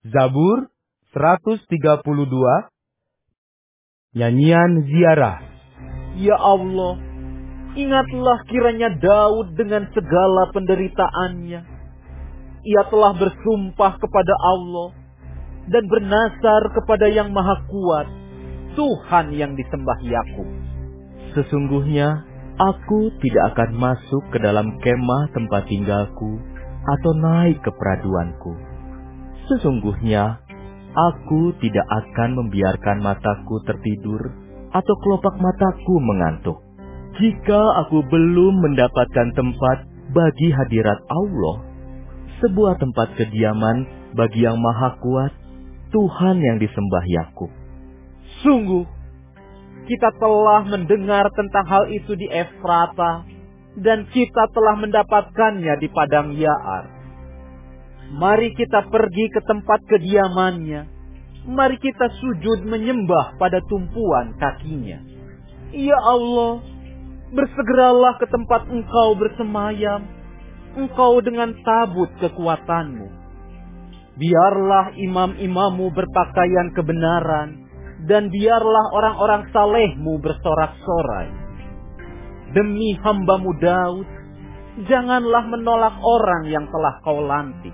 Zabur 132, Nyanyian Ziarah. Ya Allah, ingatlah kiranya Daud dengan segala penderitaannya. Ia telah bersumpah kepada Allah dan bernasar kepada Yang Maha Kuat, Tuhan yang disembah Yakub. Sesungguhnya aku tidak akan masuk ke dalam kemah tempat tinggalku atau naik ke peraduanku. Sesungguhnya aku tidak akan membiarkan mataku tertidur atau kelopak mataku mengantuk, jika aku belum mendapatkan tempat bagi hadirat Allah, sebuah tempat kediaman bagi Yang Maha Kuat, Tuhan yang disembah Yakub. Sungguh, kita telah mendengar tentang hal itu di Efrata, dan kita telah mendapatkannya di padang Yaar. Mari kita pergi ke tempat kediamannya. Mari kita sujud menyembah pada tumpuan kakinya. Ya Allah, bersegeralah ke tempat Engkau bersemayam, Engkau dengan tabut kekuatanmu. Biarlah imam-imammu berpakaian kebenaran, dan biarlah orang-orang salehmu bersorak-sorai. Demi hamba-Mu Daud, janganlah menolak orang yang telah Kau lantik.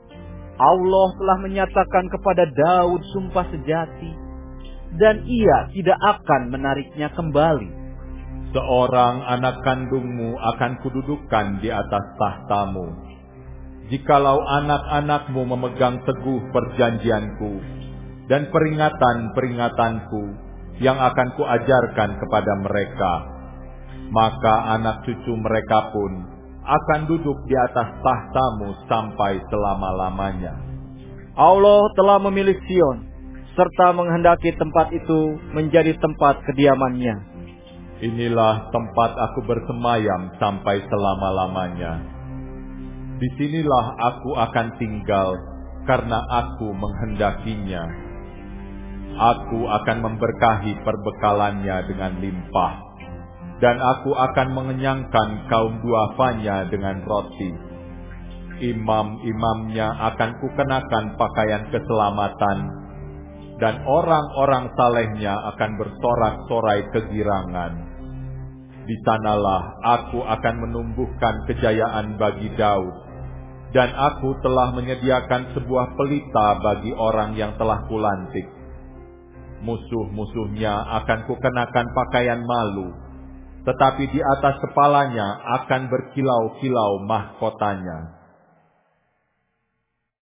Allah telah menyatakan kepada Daud sumpah sejati, dan Ia tidak akan menariknya kembali. Seorang anak kandungmu akan kududukan di atas tahtamu. Jikalau anak-anakmu memegang teguh perjanjianku dan peringatan-peringatanku yang akan kuajarkan kepada mereka, maka anak cucu mereka pun akan duduk di atas tahtamu sampai selama-lamanya. Allah telah memilih Sion, serta menghendaki tempat itu menjadi tempat kediamannya. Inilah tempat aku bersemayam sampai selama-lamanya. Disinilah aku akan tinggal, karena aku menghendakinya. Aku akan memberkahi perbekalannya dengan limpah, dan aku akan mengenyangkan kaum duafanya dengan roti. Imam-imamnya akan kukenakan pakaian keselamatan, dan orang-orang salehnya akan bersorak-sorai kegirangan. Di sanalah aku akan menumbuhkan kejayaan bagi Daud, dan aku telah menyediakan sebuah pelita bagi orang yang telah kulantik. Musuh-musuhnya akan kukenakan pakaian malu, tetapi di atas kepalanya akan berkilau-kilau mahkotanya.